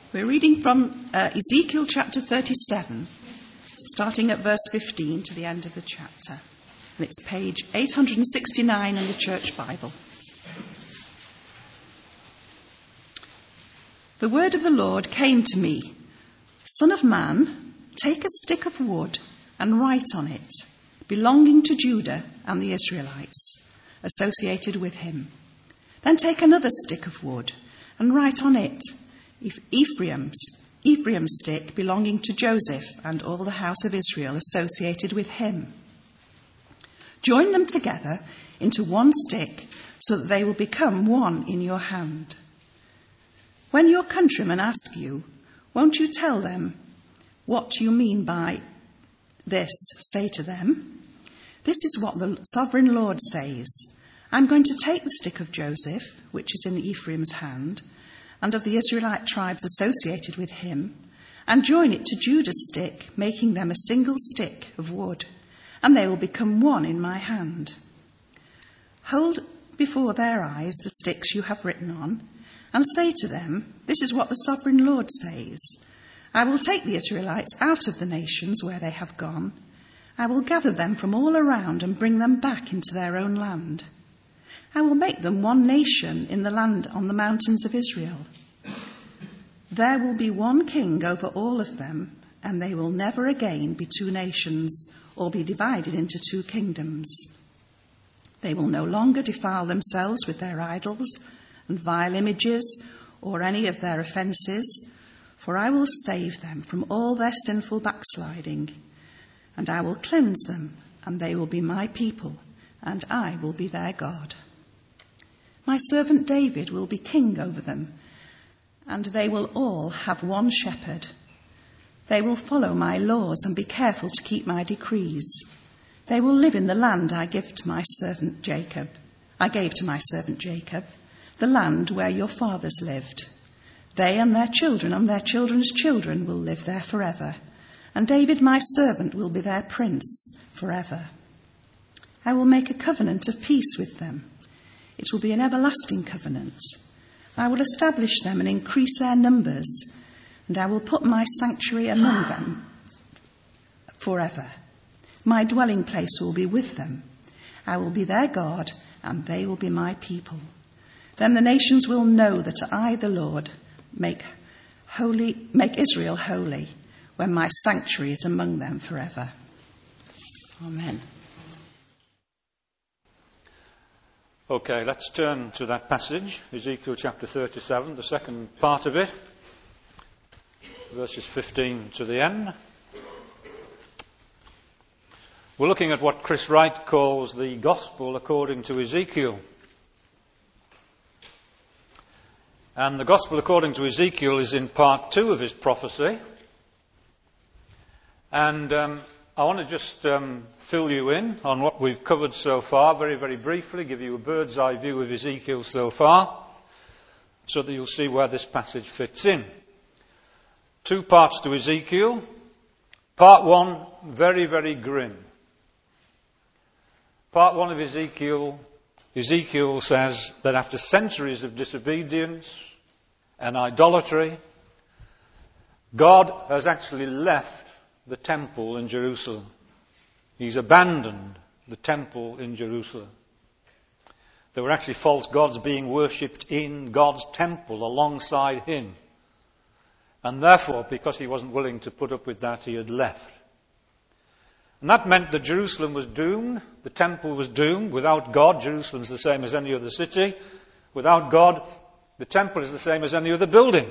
We're reading from Ezekiel chapter 37, starting at verse 15 to the end of the chapter. And it's page 869 in the Church Bible. The word of the Lord came to me, Son of man, take a stick of wood and write on it, belonging to Judah and the Israelites, associated with him. Then take another stick of wood and write on it, Ephraim's stick belonging to Joseph and all the house of Israel associated with him. Join them together into one stick so that they will become one in your hand. When your countrymen ask you, won't you tell them what you mean by this? Say to them, this is what the sovereign Lord says. I'm going to take the stick of Joseph, which is in Ephraim's hand, and of the Israelite tribes associated with him, and join it to Judah's stick, making them a single stick of wood, and they will become one in my hand. Hold before their eyes the sticks you have written on, and say to them, this is what the sovereign Lord says. I will take the Israelites out of the nations where they have gone. I will gather them from all around and bring them back into their own land. I will make them one nation in the land on the mountains of Israel. There will be one king over all of them, and they will never again be two nations or be divided into two kingdoms. They will no longer defile themselves with their idols and vile images or any of their offences, for I will save them from all their sinful backsliding, and I will cleanse them, and they will be my people, and I will be their God. My servant David will be king over them, and they will all have one shepherd. They will follow my laws and be careful to keep my decrees. They will live in the land I gave to my servant Jacob, the land where your fathers lived. They and their children and their children's children will live there forever, and David my servant will be their prince forever. I will make a covenant of peace with them. It will be an everlasting covenant. I will establish them and increase their numbers, and I will put my sanctuary among them forever. My dwelling place will be with them. I will be their God, and they will be my people. Then the nations will know that I, the Lord, make Israel holy, when my sanctuary is among them forever. Amen. Okay, let's turn to that passage, Ezekiel chapter 37, the second part of it, verses 15 to the end. We're looking at what Chris Wright calls the Gospel according to Ezekiel. And the Gospel according to Ezekiel is in part 2 of his prophecy. And I want to just fill you in on what we've covered so far, very, very briefly, give you a bird's eye view of Ezekiel so far, so that you'll see where this passage fits in. 2 parts to Ezekiel. Part 1, very, very grim. Part 1 of Ezekiel says that after centuries of disobedience and idolatry, God has actually left the temple in Jerusalem. He's abandoned the temple in Jerusalem. There were actually false gods being worshipped in God's temple alongside him. And therefore, because he wasn't willing to put up with that, he had left. And that meant that Jerusalem was doomed. The temple was doomed. Without God, Jerusalem's the same as any other city. Without God, the temple is the same as any other building.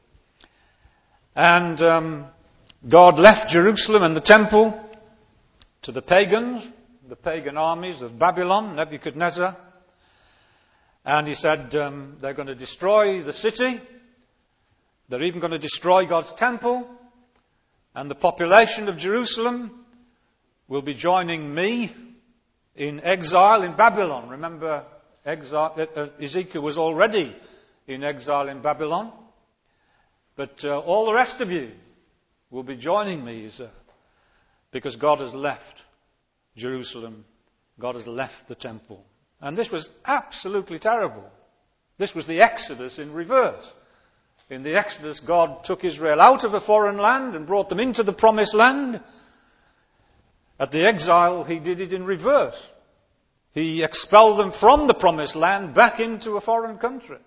And God left Jerusalem and the temple to the pagans, the pagan armies of Babylon, Nebuchadnezzar. And he said they're going to destroy the city. They're even going to destroy God's temple. And the population of Jerusalem will be joining me in exile in Babylon. Remember, Ezekiel was already in exile in Babylon. But all the rest of you will be joining me, he said, because God has left Jerusalem. God has left the temple. And this was absolutely terrible. This was the Exodus in reverse. In the Exodus, God took Israel out of a foreign land and brought them into the promised land. At the exile, he did it in reverse. He expelled them from the promised land back into a foreign country.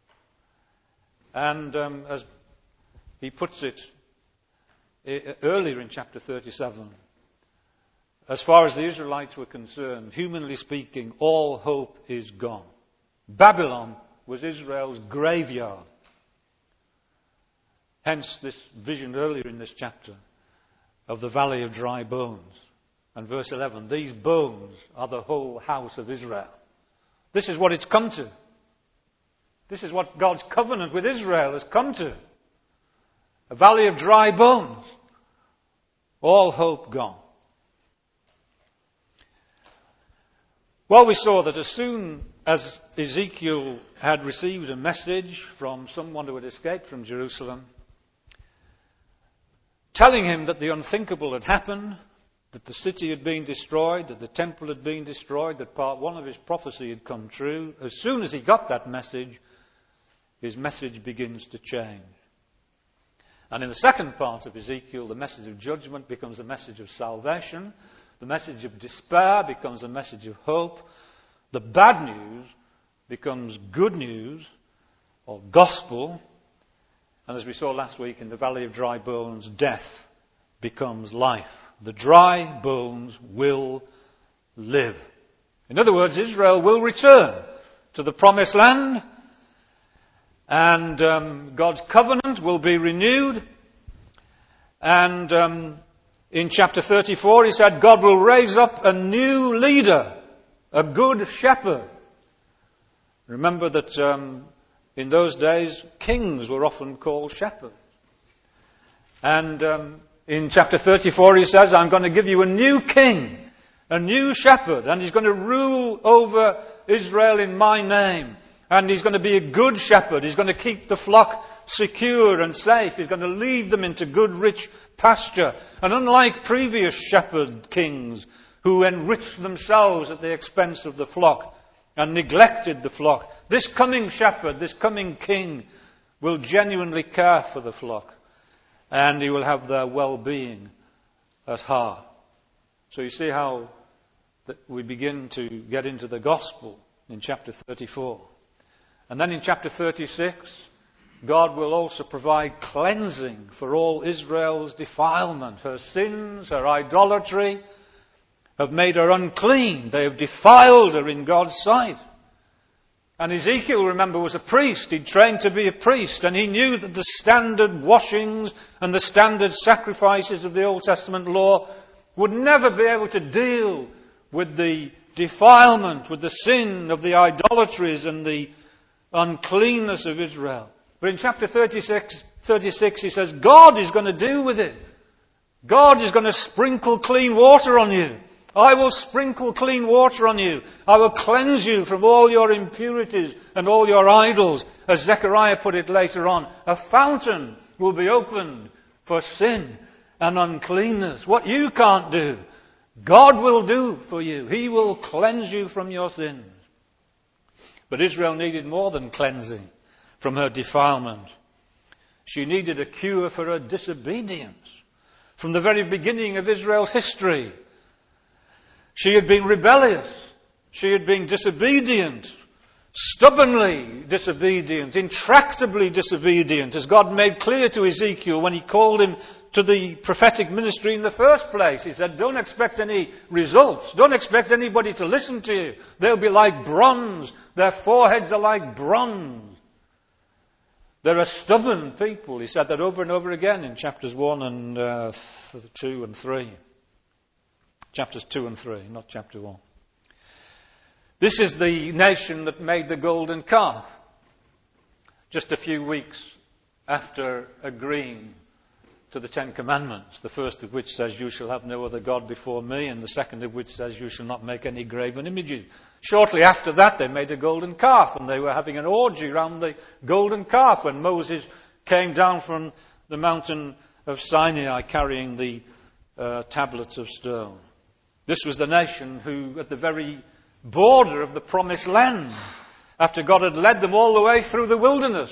And as he puts it earlier in chapter 37, as far as the Israelites were concerned, humanly speaking, all hope is gone. Babylon was Israel's graveyard. Hence this vision earlier in this chapter of the valley of dry bones. And verse 11, these bones are the whole house of Israel. This is what it's come to. This is what God's covenant with Israel has come to. A valley of dry bones. All hope gone. Well, we saw that as soon as Ezekiel had received a message from someone who had escaped from Jerusalem, telling him that the unthinkable had happened, that the city had been destroyed, that the temple had been destroyed, that part one of his prophecy had come true, as soon as he got that message, his message begins to change. And in the second part of Ezekiel, the message of judgment becomes a message of salvation. The message of despair becomes a message of hope. The bad news becomes good news, or gospel. And as we saw last week in the valley of dry bones, death becomes life. The dry bones will live. In other words, Israel will return to the promised land, and God's covenant will be renewed. And in chapter 34 he said God will raise up a new leader, a good shepherd. Remember that in those days kings were often called shepherds. And in chapter 34 he says, I'm going to give you a new king, a new shepherd, and he's going to rule over Israel in my name. And he's going to be a good shepherd. He's going to keep the flock secure and safe. He's going to lead them into good, rich pasture. And unlike previous shepherd kings who enriched themselves at the expense of the flock and neglected the flock, this coming shepherd, this coming king, will genuinely care for the flock. And he will have their well-being at heart. So you see how that we begin to get into the gospel in chapter 34. And then in chapter 36, God will also provide cleansing for all Israel's defilement. Her sins, her idolatry have made her unclean. They have defiled her in God's sight. And Ezekiel, remember, was a priest. He'd trained to be a priest, and he knew that the standard washings and the standard sacrifices of the Old Testament law would never be able to deal with the defilement, with the sin of the idolatries and the uncleanness of Israel. But in chapter 36 he says, God is going to deal with it. God is going to sprinkle clean water on you. I will sprinkle clean water on you. I will cleanse you from all your impurities and all your idols. As Zechariah put it later on, a fountain will be opened for sin and uncleanness. What you can't do, God will do for you. He will cleanse you from your sins. But Israel needed more than cleansing from her defilement. She needed a cure for her disobedience. From the very beginning of Israel's history, she had been rebellious. She had been disobedient, stubbornly disobedient, intractably disobedient, as God made clear to Ezekiel when he called him to the prophetic ministry in the first place. He said, don't expect any results. Don't expect anybody to listen to you. They'll be like bronze. Their foreheads are like bronze. They're a stubborn people. He said that over and over again in chapters 1 and 2 and 3. Chapters 2 and 3, not chapter 1. This is the nation that made the golden calf. Just a few weeks after agreeing to the Ten Commandments, the first of which says, you shall have no other God before me, and the second of which says, you shall not make any graven images. Shortly after that, they made a golden calf, and they were having an orgy around the golden calf when Moses came down from the mountain of Sinai carrying the tablets of stone. This was the nation who, at the very border of the promised land, after God had led them all the way through the wilderness,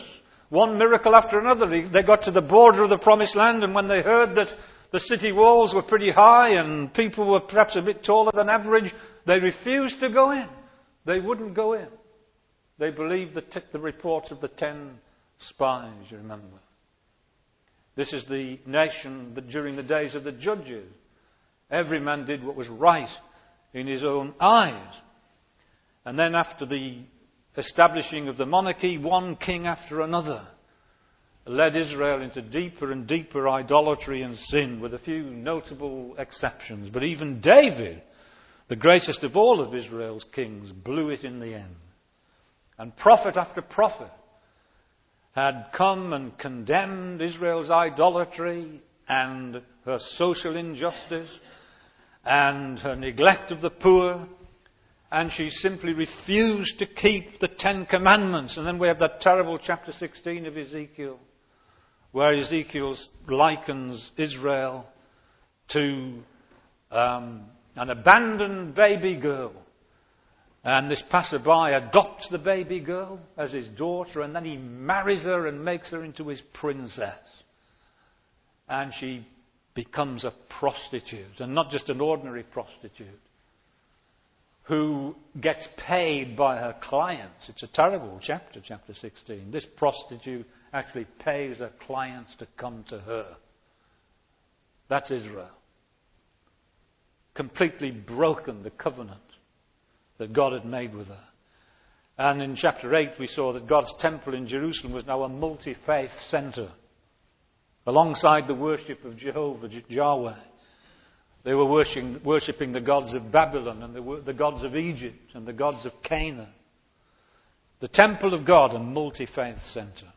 One miracle after another. They got to the border of the promised land, and when they heard that the city walls were pretty high and people were perhaps a bit taller than average, they refused to go in. They wouldn't go in. They believed the report of the 10 spies, you remember. This is the nation that during the days of the judges, every man did what was right in his own eyes. And then after the establishing of the monarchy, one king after another led Israel into deeper and deeper idolatry and sin, with a few notable exceptions. But even David, the greatest of all of Israel's kings, blew it in the end. And prophet after prophet had come and condemned Israel's idolatry and her social injustice and her neglect of the poor, and she simply refused to keep the 10 Commandments. And then we have that terrible chapter 16 of Ezekiel, where Ezekiel likens Israel to an abandoned baby girl. And this passerby adopts the baby girl as his daughter, and then he marries her and makes her into his princess. And she becomes a prostitute, and not just an ordinary prostitute, who gets paid by her clients. It's a terrible chapter, chapter 16. This prostitute actually pays her clients to come to her. That's Israel. Completely broken the covenant that God had made with her. And in chapter 8 we saw that God's temple in Jerusalem was now a multi-faith centre. Alongside the worship of Jehovah, Yahweh, they were worshipping the gods of Babylon and the gods of Egypt and the gods of Canaan. The temple of God, a multi-faith centre.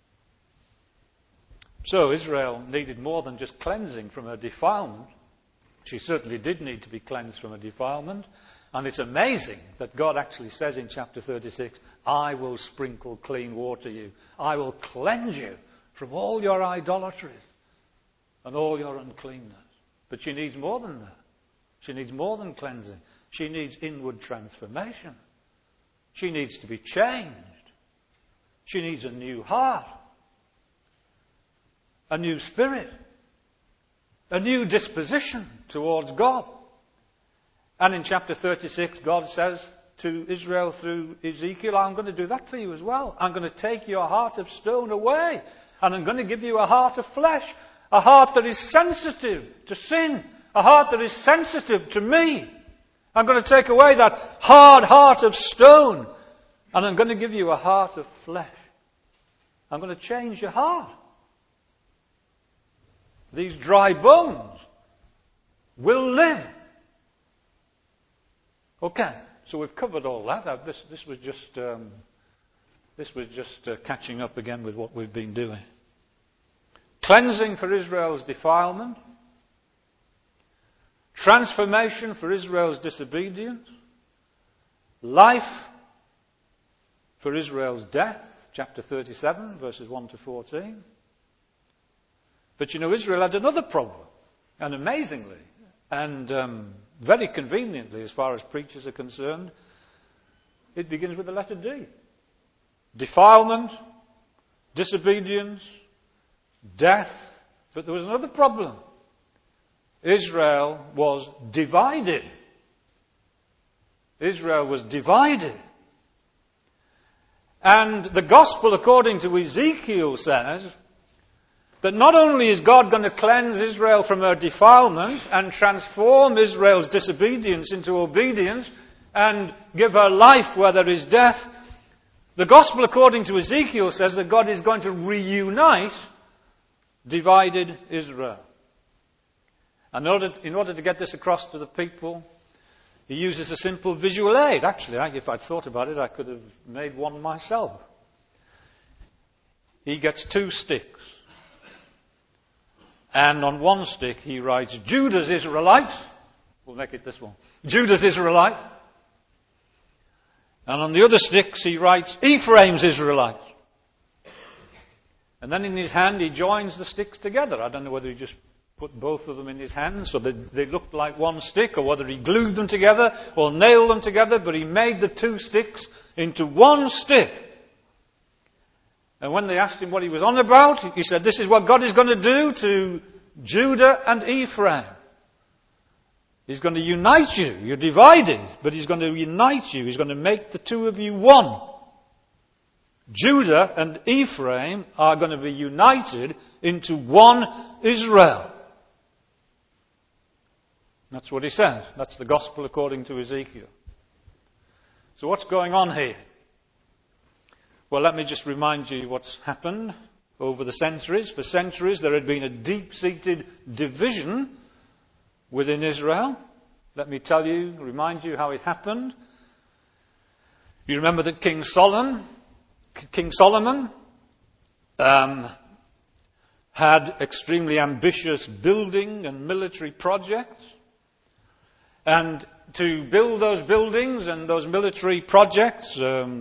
So Israel needed more than just cleansing from her defilement. She certainly did need to be cleansed from her defilement. And it's amazing that God actually says in chapter 36, I will sprinkle clean water you. I will cleanse you from all your idolatry and all your uncleanness. But she needs more than that. She needs more than cleansing. She needs inward transformation. She needs to be changed. She needs a new heart, a new spirit, a new disposition towards God. And in chapter 36, God says to Israel through Ezekiel, I'm going to do that for you as well. I'm going to take your heart of stone away, and I'm going to give you a heart of flesh, a heart that is sensitive to sin, a heart that is sensitive to me. I'm going to take away that hard heart of stone, and I'm going to give you a heart of flesh. I'm going to change your heart. These dry bones will live. Okay, so we've covered all that. This was just catching up again with what we've been doing. Cleansing for Israel's defilement, transformation for Israel's disobedience, life for Israel's death, chapter 37, verses 1 to 14. But you know, Israel had another problem, and amazingly, and very conveniently as far as preachers are concerned, it begins with the letter D. Defilement, disobedience, death. But there was another problem. Israel was divided. Israel was divided. And the gospel, according to Ezekiel, says that not only is God going to cleanse Israel from her defilement and transform Israel's disobedience into obedience and give her life where there is death, the gospel, according to Ezekiel, says that God is going to reunite divided Israel. And in order to get this across to the people, he uses a simple visual aid. Actually, if I'd thought about it, I could have made one myself. He gets 2 sticks. And on one stick he writes, Judah's Israelite. We'll make it this one. Judah's Israelite. And on the other sticks he writes, Ephraim's Israelite. And then in his hand he joins the sticks together. I don't know whether he just put both of them in his hand so that they looked like one stick, or whether he glued them together or nailed them together, but he made the 2 sticks into one stick. And when they asked him what he was on about, he said, this is what God is going to do to Judah and Ephraim. He's going to unite you. You're divided, but he's going to unite you. He's going to make the two of you one. Judah and Ephraim are going to be united into one Israel. That's what he says. That's the gospel according to Ezekiel. So what's going on here? Well, let me just remind you what's happened over the centuries. For centuries there had been a deep-seated division within Israel. Let me remind you how it happened. You remember that King Solomon had extremely ambitious building and military projects. And to build those buildings and those military projects,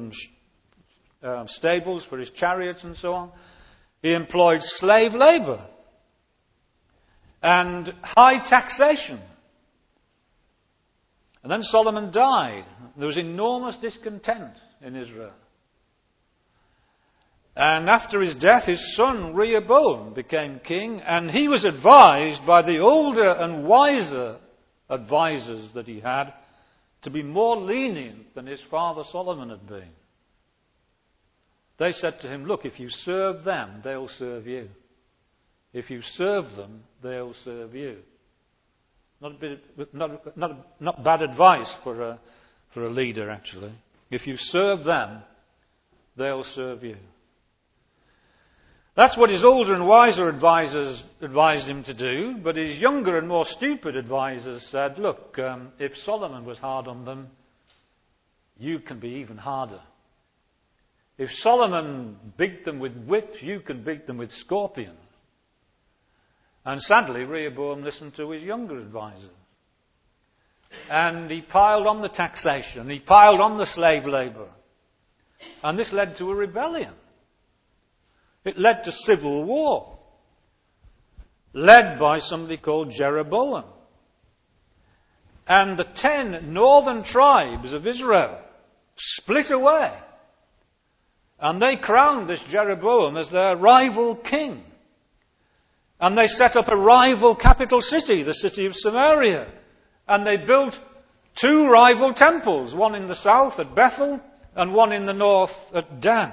stables for his chariots and so on, he employed slave labour and high taxation. And then Solomon died. There was enormous discontent in Israel. And after his death, his son Rehoboam became king, and he was advised by the older and wiser advisors that he had to be more lenient than his father Solomon had been. They said to him, look, if you serve them, they'll serve you. If you serve them, they'll serve you. Not bad advice for a leader, actually. If you serve them, they'll serve you. That's what his older and wiser advisors advised him to do, but his younger and more stupid advisors said, look, if Solomon was hard on them, you can be even harder. If Solomon beat them with whips, you can beat them with scorpions. And sadly, Rehoboam listened to his younger advisors. And he piled on the taxation, he piled on the slave labour. And this led to a rebellion. It led to civil war, led by somebody called Jeroboam. And the 10 northern tribes of Israel split away. And they crowned this Jeroboam as their rival king. And they set up a rival capital city, the city of Samaria. And they built 2 rival temples, one in the south at Bethel and one in the north at Dan.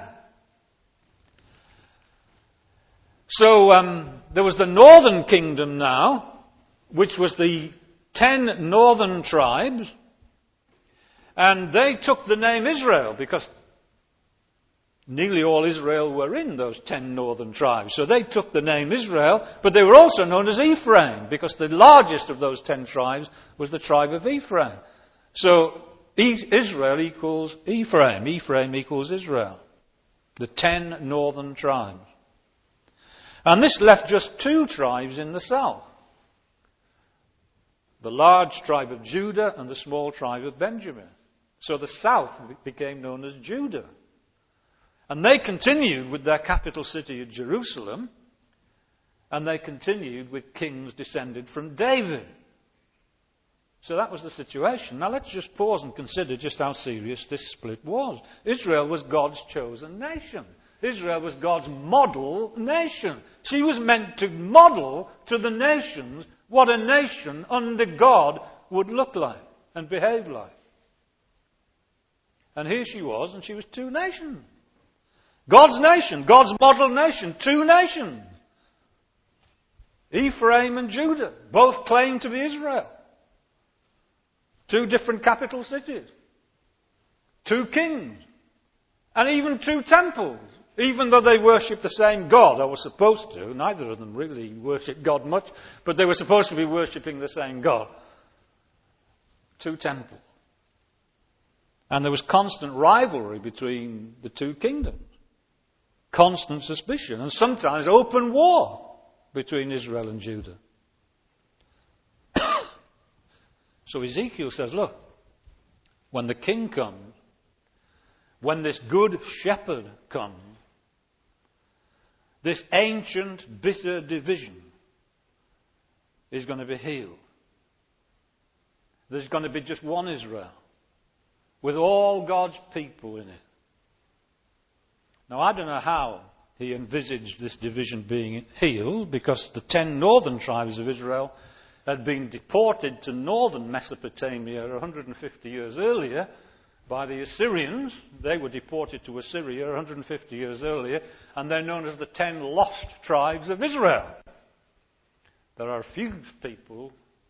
So there was the northern kingdom now, which was the 10 northern tribes, and they took the name Israel because nearly all Israel were in those 10 northern tribes. So they took the name Israel, but they were also known as Ephraim because the largest of those 10 tribes was the tribe of Ephraim. So Israel equals Ephraim. Ephraim equals Israel. The 10 northern tribes. And this left just 2 tribes in the south. The large tribe of Judah and the small tribe of Benjamin. So the south became known as Judah. And they continued with their capital city of Jerusalem. And they continued with kings descended from David. So that was the situation. Now let's just pause and consider just how serious this split was. Israel was God's chosen nation. Israel was God's model nation. She was meant to model to the nations what a nation under God would look like and behave like. And here she was, and she was 2 nations. God's nation, God's model nation, 2 nations. Ephraim and Judah both claimed to be Israel. 2 different capital cities. 2 kings. And even 2 temples. Even though they worshipped the same God, or were supposed to, neither of them really worshipped God much, but they were supposed to be worshipping the same God. 2 temples. And there was constant rivalry between the 2 kingdoms. Constant suspicion, and sometimes open war between Israel and Judah. So Ezekiel says, look, when the king comes, when this good shepherd comes, this ancient, bitter division is going to be healed. There's going to be just one Israel, with all God's people in it. Now, I don't know how he envisaged this division being healed, because the 10 northern tribes of Israel had been deported to northern Mesopotamia 150 years earlier by the Assyrians. They were deported to Assyria 150 years earlier, and they're known as the 10 lost tribes of Israel. There are a few people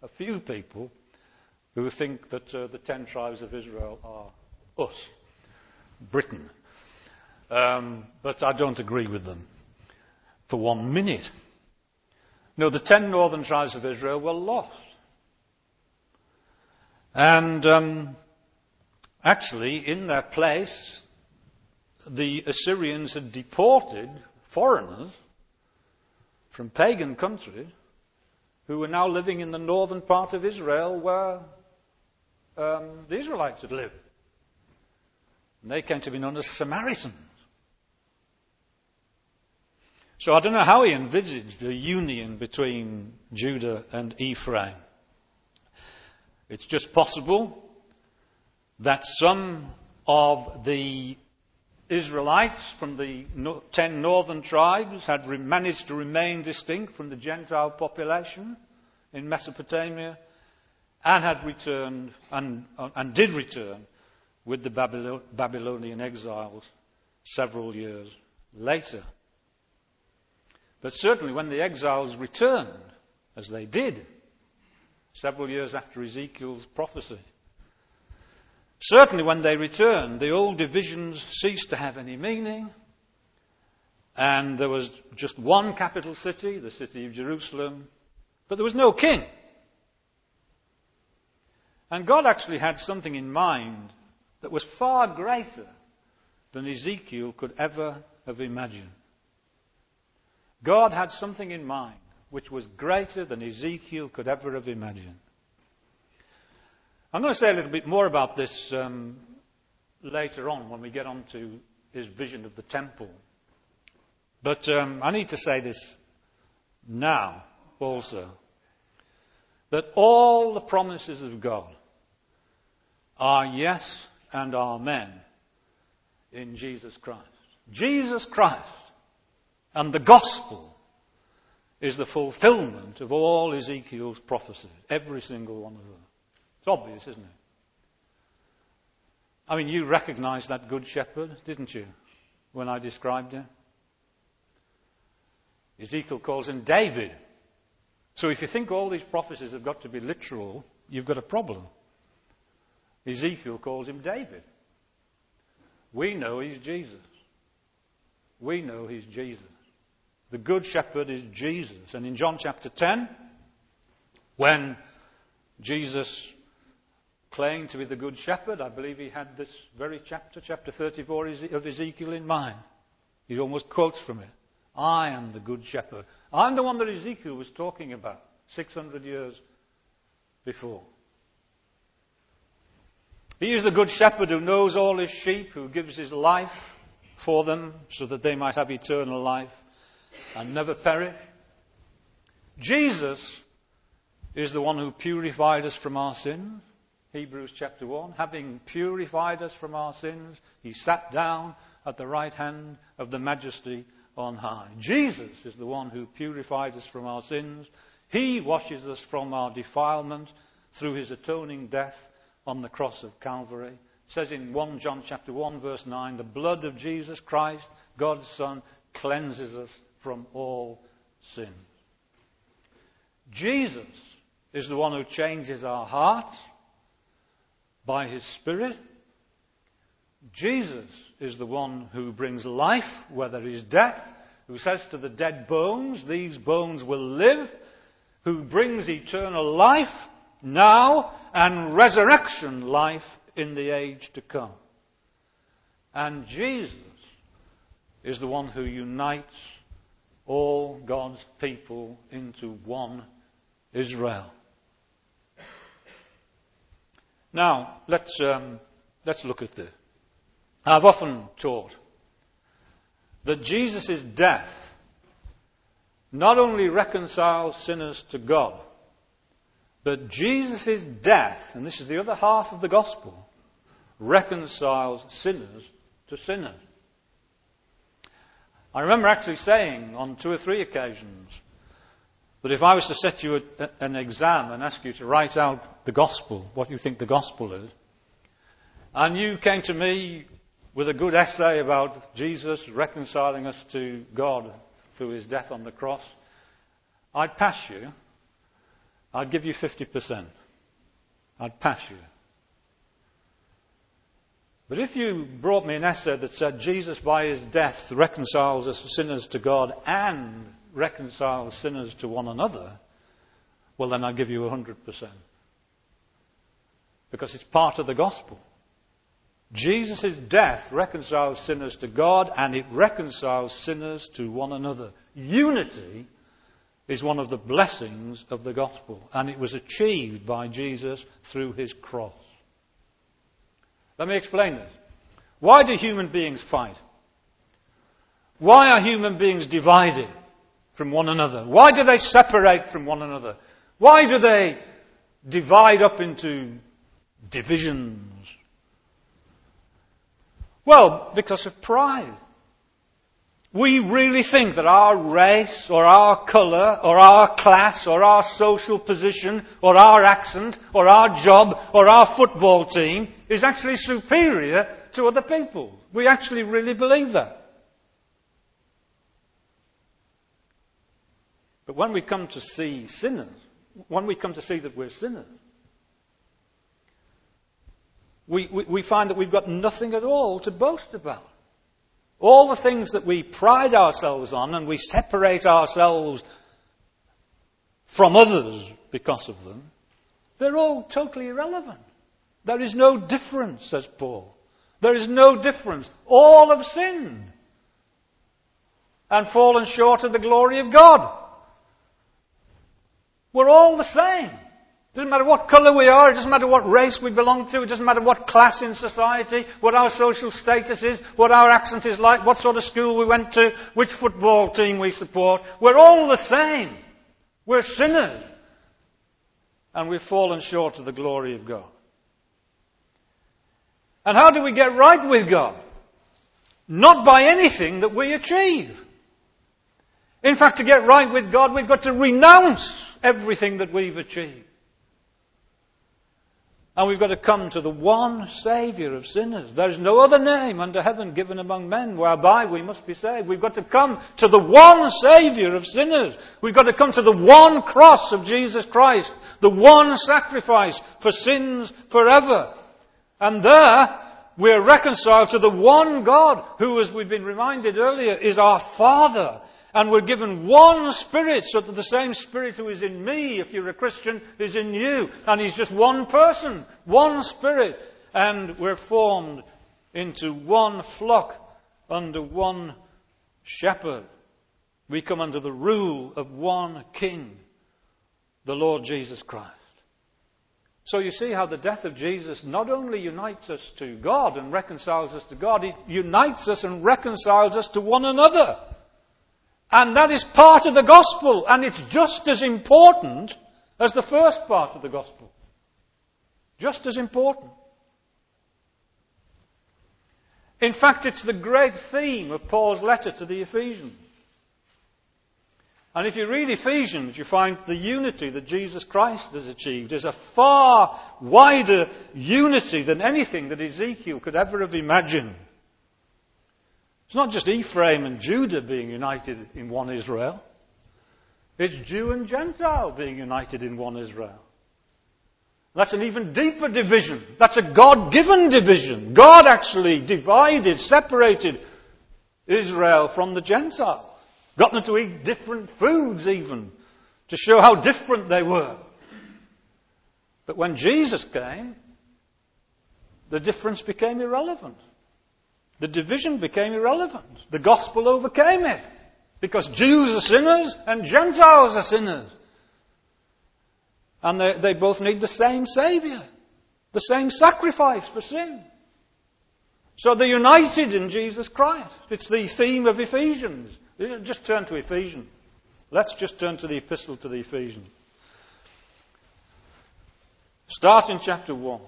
who think that the 10 tribes of Israel are us, Britain. But I don't agree with them for 1 minute. No, the 10 northern tribes of Israel were lost. And actually, in their place, the Assyrians had deported foreigners from pagan countries who were now living in the northern part of Israel where the Israelites had lived. And they came to be known as Samaritans. So I don't know how he envisaged a union between Judah and Ephraim. It's just possible that some of the Israelites from the 10 northern tribes had managed to remain distinct from the Gentile population in Mesopotamia, and had returned and did return with the Babylonian exiles several years later. But certainly when the exiles returned, as they did, several years after Ezekiel's prophecy, certainly when they returned, the old divisions ceased to have any meaning, and there was just one capital city, the city of Jerusalem, but there was no king. And God actually had something in mind that was far greater than Ezekiel could ever have imagined. God had something in mind which was greater than Ezekiel could ever have imagined. I'm going to say a little bit more about this later on when we get on to his vision of the temple. But I need to say this now also, that all the promises of God are yes and amen in Jesus Christ. Jesus Christ and the gospel is the fulfillment of all Ezekiel's prophecies, every single one of them. It's obvious, isn't it? I mean, you recognised that good shepherd, didn't you, when I described him? Ezekiel calls him David. So if you think all these prophecies have got to be literal, you've got a problem. Ezekiel calls him David. We know he's Jesus. We know he's Jesus. The good shepherd is Jesus. And in John chapter 10, when Jesus claimed to be the good shepherd, I believe he had this very chapter 34 of Ezekiel in mind. He almost quotes from it. I am the good shepherd. I'm the one that Ezekiel was talking about 600 years before. He is the good shepherd who knows all his sheep, who gives his life for them so that they might have eternal life and never perish. Jesus is the one who purified us from our sins. Hebrews chapter 1. Having purified us from our sins, he sat down at the right hand of the Majesty on high. Jesus is the one who purified us from our sins. He washes us from our defilement through his atoning death on the cross of Calvary. It says in 1 John chapter 1 verse 9, the blood of Jesus Christ, God's Son, cleanses us from all sin. Jesus is the one who changes our hearts by his Spirit. Jesus is the one who brings life where there is death, who says to the dead bones, these bones will live, who brings eternal life now and resurrection life in the age to come. And Jesus is the one who unites all God's people into one Israel. Now, let's look at this. I've often taught that Jesus' death not only reconciles sinners to God, but Jesus' death, and this is the other half of the gospel, reconciles sinners to sinners. I remember actually saying on 2 or 3 occasions that if I was to set you an exam and ask you to write out the gospel, what you think the gospel is, and you came to me with a good essay about Jesus reconciling us to God through his death on the cross, I'd pass you. I'd give you 50%. I'd pass you. But if you brought me an essay that said Jesus by his death reconciles us sinners to God and reconciles sinners to one another, well then I'd give you 100%. Because it's part of the gospel. Jesus' death reconciles sinners to God and it reconciles sinners to one another. Unity is one of the blessings of the gospel, and it was achieved by Jesus through his cross. Let me explain this. Why do human beings fight? Why are human beings divided from one another? Why do they separate from one another? Why do they divide up into divisions? Well, because of pride. We really think that our race or our colour or our class or our social position or our accent or our job or our football team is actually superior to other people. We actually really believe that. But when we come to see sinners, when we come to see that we're sinners, we find that we've got nothing at all to boast about. All the things that we pride ourselves on and we separate ourselves from others because of them, they're all totally irrelevant. There is no difference, says Paul. There is no difference. All have sinned and fallen short of the glory of God. We're all the same. It doesn't matter what colour we are, it doesn't matter what race we belong to, it doesn't matter what class in society, what our social status is, what our accent is like, what sort of school we went to, which football team we support. We're all the same. We're sinners. And we've fallen short of the glory of God. And how do we get right with God? Not by anything that we achieve. In fact, to get right with God, we've got to renounce everything that we've achieved. And we've got to come to the one Saviour of sinners. There is no other name under heaven given among men whereby we must be saved. We've got to come to the one Saviour of sinners. We've got to come to the one cross of Jesus Christ. The one sacrifice for sins forever. And there we're reconciled to the one God who, as we've been reminded earlier, is our Father. And we're given one Spirit, so that the same Spirit who is in me, if you're a Christian, is in you. And he's just one person, one Spirit. And we're formed into one flock under one shepherd. We come under the rule of one King, the Lord Jesus Christ. So you see how the death of Jesus not only unites us to God and reconciles us to God, it unites us and reconciles us to one another. And that is part of the gospel, and it's just as important as the first part of the gospel. Just as important. In fact, it's the great theme of Paul's letter to the Ephesians. And if you read Ephesians, you find the unity that Jesus Christ has achieved is a far wider unity than anything that Ezekiel could ever have imagined. It's not just Ephraim and Judah being united in one Israel. It's Jew and Gentile being united in one Israel. That's an even deeper division. That's a God-given division. God actually divided, separated Israel from the Gentiles. Got them to eat different foods even, to show how different they were. But when Jesus came, the difference became irrelevant. The division became irrelevant. The gospel overcame it. Because Jews are sinners and Gentiles are sinners. And they both need the same Saviour. The same sacrifice for sin. So they're united in Jesus Christ. It's the theme of Ephesians. Just turn to Ephesians. Let's just turn to the epistle to the Ephesians. Start in chapter 1.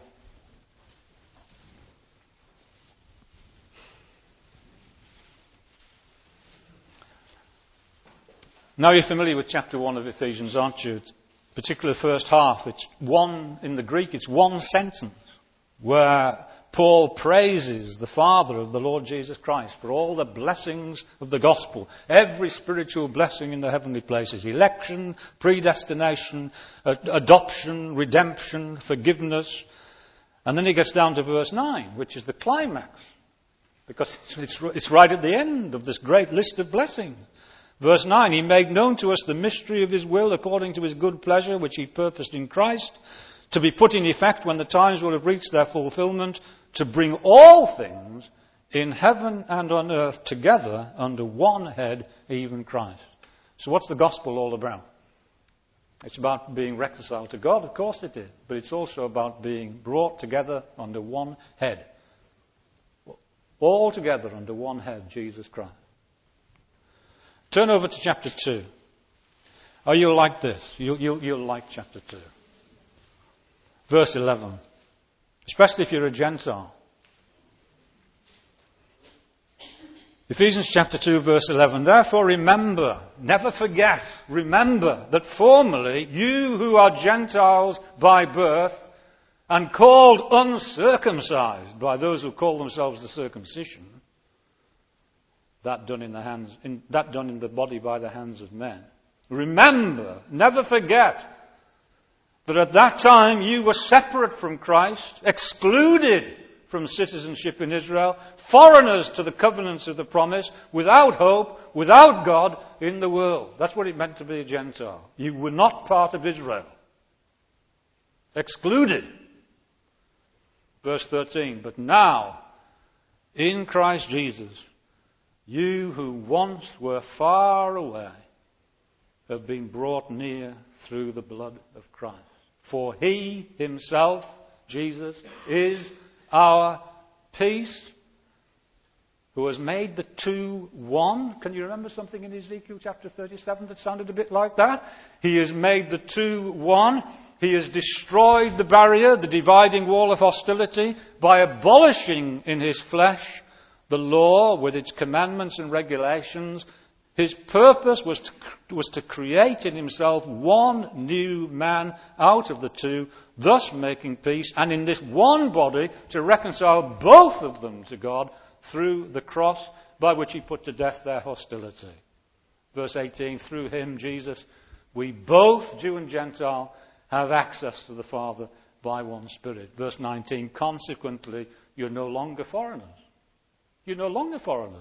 Now you're familiar with chapter 1 of Ephesians, aren't you? Particularly the first half. It's one, in the Greek, it's one sentence where Paul praises the Father of the Lord Jesus Christ for all the blessings of the gospel. Every spiritual blessing in the heavenly places. Election, predestination, adoption, redemption, forgiveness. And then he gets down to verse 9, which is the climax. Because it's right at the end of this great list of blessings. Verse 9, he made known to us the mystery of his will according to his good pleasure, which he purposed in Christ, to be put in effect when the times will have reached their fulfillment, to bring all things in heaven and on earth together under one head, even Christ. So what's the gospel all about? It's about being reconciled to God, of course it is, but it's also about being brought together under one head. All together under one head, Jesus Christ. Turn over to chapter 2. Oh, you'll like this. You'll like chapter 2. Verse 11. Especially if you're a Gentile. Ephesians chapter 2, verse 11. Therefore remember, never forget, remember that formerly you who are Gentiles by birth and called uncircumcised by those who call themselves the circumcision, that done in the body by the hands of men. Remember, never forget that at that time you were separate from Christ, excluded from citizenship in Israel, foreigners to the covenants of the promise, without hope, without God in the world. That's what it meant to be a Gentile. You were not part of Israel. Excluded. Verse 13, but now, in Christ Jesus, you who once were far away have been brought near through the blood of Christ. For he himself, Jesus, is our peace, who has made the two one. Can you remember something in Ezekiel chapter 37 that sounded a bit like that? He has made the two one. He has destroyed the barrier, the dividing wall of hostility, by abolishing in his flesh the law with its commandments and regulations. His purpose was to create in himself one new man out of the two, thus making peace, and in this one body to reconcile both of them to God through the cross, by which he put to death their hostility. Verse 18, through him, Jesus, we both, Jew and Gentile, have access to the Father by one Spirit. Verse 19, consequently, you're no longer foreigners. You're no longer foreigners.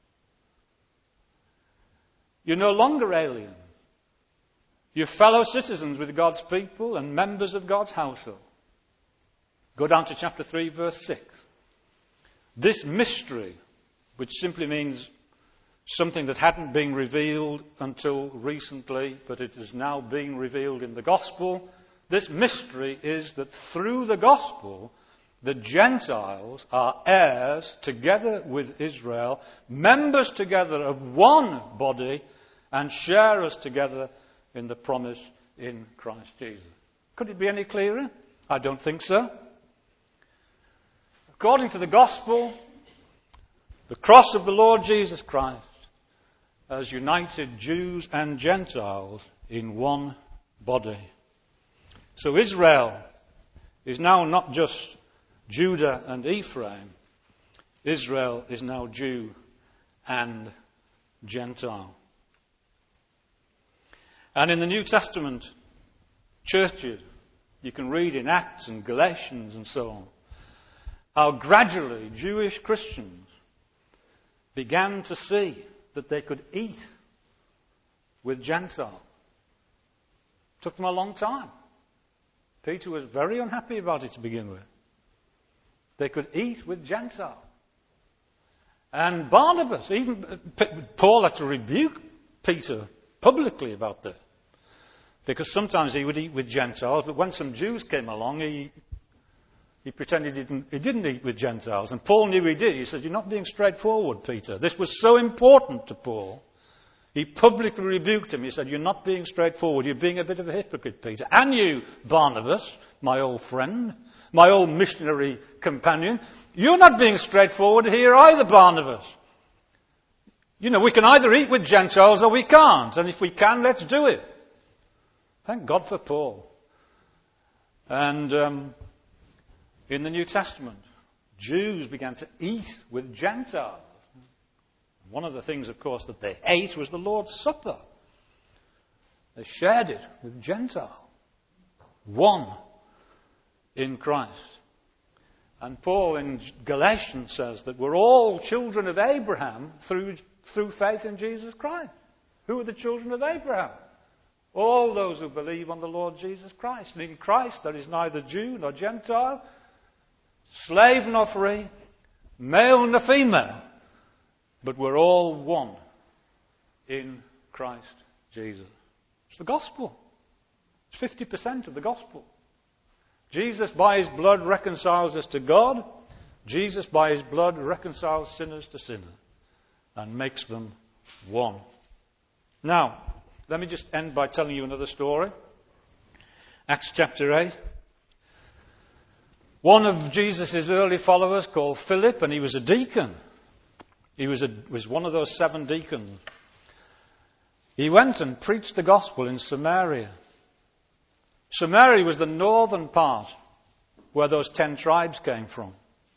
You're no longer aliens. You're fellow citizens with God's people and members of God's household. Go down to chapter 3, verse 6. This mystery, which simply means something that hadn't been revealed until recently, but it is now being revealed in the gospel. This mystery is that through the gospel, the Gentiles are heirs together with Israel, members together of one body, and sharers together in the promise in Christ Jesus. Could it be any clearer? I don't think so. According to the gospel, the cross of the Lord Jesus Christ has united Jews and Gentiles in one body. So Israel is now not just Judah and Ephraim. Israel is now Jew and Gentile. And in the New Testament churches, you can read in Acts and Galatians and so on, how gradually Jewish Christians began to see that they could eat with Gentiles. It took them a long time. Peter was very unhappy about it to begin with. They could eat with Gentiles. And Barnabas, even Paul had to rebuke Peter publicly about this. Because sometimes he would eat with Gentiles, but when some Jews came along, he pretended he didn't eat with Gentiles. And Paul knew he did. He said, you're not being straightforward, Peter. This was so important to Paul. He publicly rebuked him. He said, you're not being straightforward. You're being a bit of a hypocrite, Peter. And you, Barnabas, my old friend, my old missionary companion, you're not being straightforward here either, Barnabas. We can either eat with Gentiles or we can't. And if we can, let's do it. Thank God for Paul. And in the New Testament, Jews began to eat with Gentiles. One of the things, of course, that they ate was the Lord's Supper. They shared it with Gentiles. One in Christ. And Paul in Galatians says that we're all children of Abraham through faith in Jesus Christ. Who are the children of Abraham? All those who believe on the Lord Jesus Christ. And in Christ there is neither Jew nor Gentile, slave nor free, male nor female, but we're all one in Christ Jesus. It's the gospel. It's 50% of the gospel. Jesus by his blood reconciles us to God. Jesus by his blood reconciles sinners to sinners and makes them one. Now, let me just end by telling you another story. Acts chapter 8. One of Jesus' early followers called Philip, and he was a deacon. He was one of those 7 deacons. He went and preached the gospel in Samaria. Samaria was the northern part where those 10 tribes came from.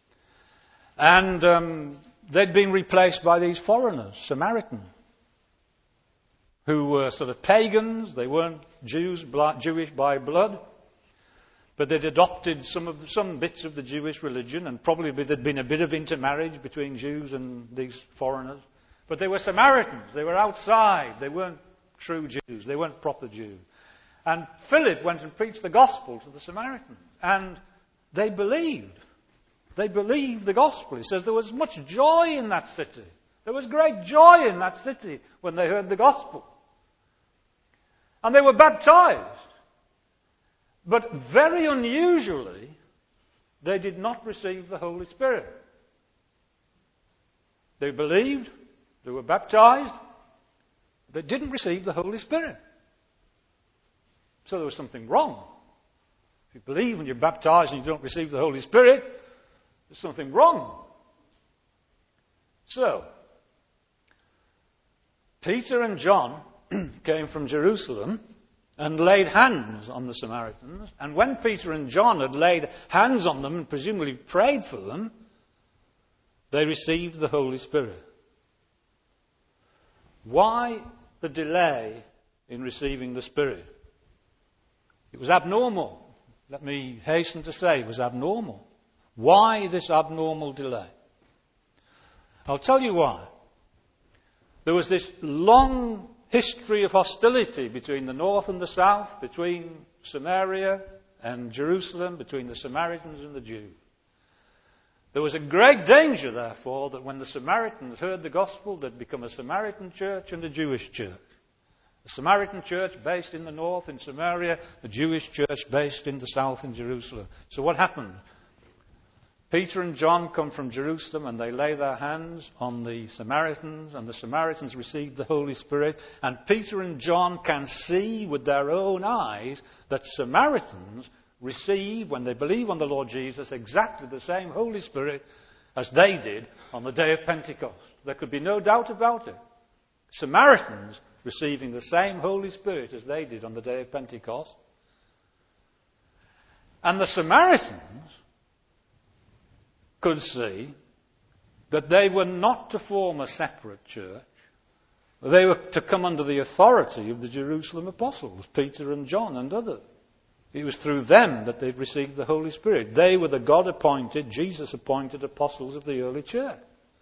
And they'd been replaced by these foreigners, Samaritans, who were sort of pagans. They weren't Jewish by blood, but they'd adopted some bits of the Jewish religion, and probably there'd been a bit of intermarriage between Jews and these foreigners. But they were Samaritans. They were outside. They weren't true Jews. They weren't proper Jews. And Philip went and preached the gospel to the Samaritans. And they believed. They believed the gospel. He says there was much joy in that city. There was great joy in that city when they heard the gospel. And they were baptized. But very unusually, they did not receive the Holy Spirit. They believed, they were baptized, they didn't receive the Holy Spirit. So there was something wrong. If you believe and you're baptized and you don't receive the Holy Spirit, there's something wrong. So, Peter and John came from Jerusalem and laid hands on the Samaritans. And when Peter and John had laid hands on them and presumably prayed for them, they received the Holy Spirit. Why the delay in receiving the Spirit? It was abnormal. Let me hasten to say it was abnormal. Why this abnormal delay? I'll tell you why. There was this long history of hostility between the north and the south, between Samaria and Jerusalem, between the Samaritans and the Jews. There was a great danger, therefore, that when the Samaritans heard the gospel, there'd become a Samaritan church and a Jewish church. A Samaritan church based in the north in Samaria, a Jewish church based in the south in Jerusalem. So what happened? Peter and John come from Jerusalem and they lay their hands on the Samaritans, and the Samaritans receive the Holy Spirit. And Peter and John can see with their own eyes that Samaritans receive, when they believe on the Lord Jesus, exactly the same Holy Spirit as they did on the day of Pentecost. There could be no doubt about it. Samaritans receiving the same Holy Spirit as they did on the day of Pentecost. And the Samaritans could see that they were not to form a separate church. They were to come under the authority of the Jerusalem apostles, Peter and John and others. It was through them that they'd received the Holy Spirit. They were the God-appointed, Jesus-appointed apostles of the early church.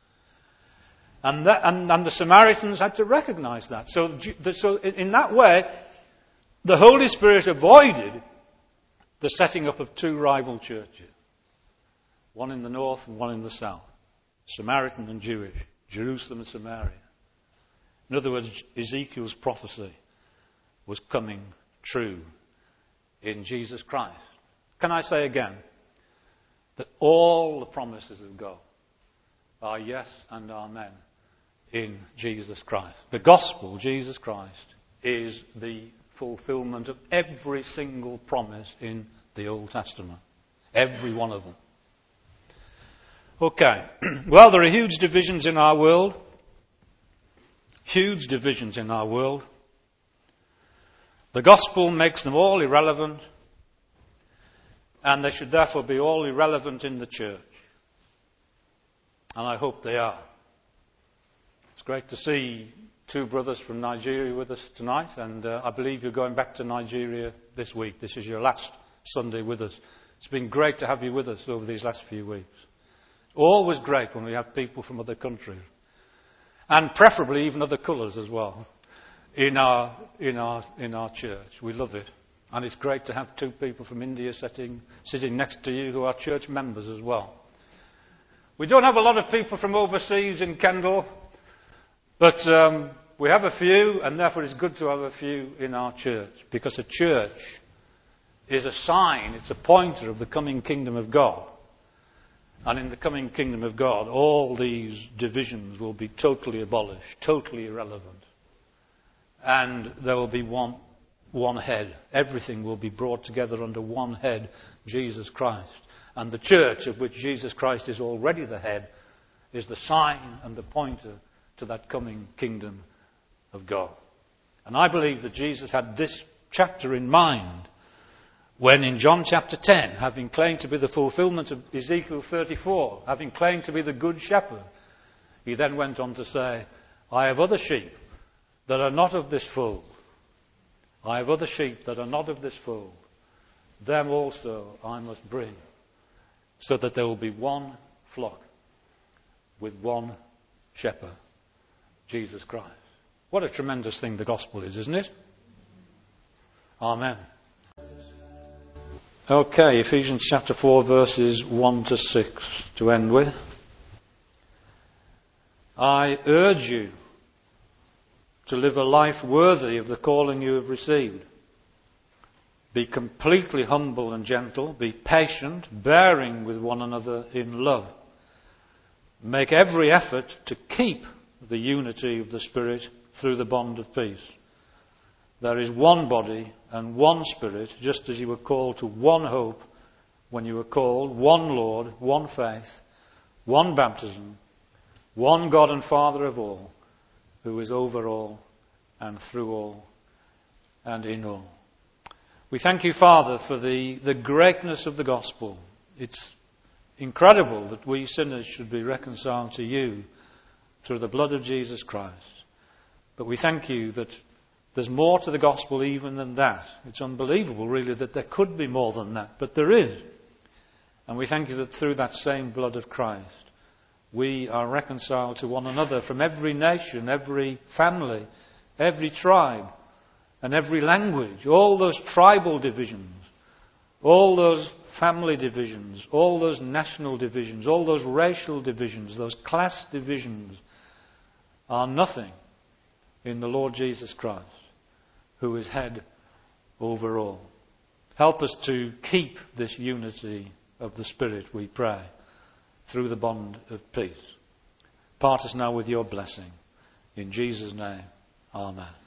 And the Samaritans had to recognize that. So in that way, the Holy Spirit avoided the setting up of 2 rival churches. One in the north and one in the south. Samaritan and Jewish. Jerusalem and Samaria. In other words, Ezekiel's prophecy was coming true in Jesus Christ. Can I say again that all the promises of God are yes and amen in Jesus Christ. The gospel, Jesus Christ, is the fulfillment of every single promise in the Old Testament. Every one of them. Okay. Well, there are huge divisions in our world. huge divisions in our world. The gospel makes them all irrelevant, and they should therefore be all irrelevant in the church. And I hope they are. It's great to see two brothers from Nigeria with us tonight, and I believe you're going back to Nigeria this week. This is your last Sunday with us. It's been great to have you with us over these last few weeks. Always great when we have people from other countries, and preferably even other colours as well, in our church. We love it, and it's great to have two people from India sitting next to you who are church members as well. We don't have a lot of people from overseas in Kendal, but we have a few, and therefore it's good to have a few in our church, because a church is a sign, it's a pointer of the coming kingdom of God. And in the coming kingdom of God, all these divisions will be totally abolished, totally irrelevant. And there will be one head. Everything will be brought together under one head, Jesus Christ. And the church, of which Jesus Christ is already the head, is the sign and the pointer to that coming kingdom of God. And I believe that Jesus had this chapter in mind when in John chapter 10, having claimed to be the fulfillment of Ezekiel 34, having claimed to be the good shepherd, he then went on to say, I have other sheep that are not of this fold. I have other sheep that are not of this fold. Them also I must bring, so that there will be one flock with one shepherd, Jesus Christ. What a tremendous thing the gospel is, isn't it? Amen. Okay, Ephesians chapter 4 verses 1 to 6 to end with. I urge you to live a life worthy of the calling you have received. Be completely humble and gentle. Be patient, bearing with one another in love. Make every effort to keep the unity of the Spirit through the bond of peace. There is one body and one Spirit, just as you were called to one hope when you were called, one Lord, one faith, one baptism, one God and Father of all, who is over all and through all and in all. We thank you, Father, for the greatness of the gospel. It's incredible that we sinners should be reconciled to you through the blood of Jesus Christ. But we thank you that there's more to the gospel even than that. It's unbelievable, really, that there could be more than that, but there is. And we thank you that through that same blood of Christ, we are reconciled to one another from every nation, every family, every tribe, and every language. All those tribal divisions, all those family divisions, all those national divisions, all those racial divisions, those class divisions are nothing in the Lord Jesus Christ, who is head over all. Help us to keep this unity of the Spirit, we pray, through the bond of peace. Part us now with your blessing. In Jesus' name, amen.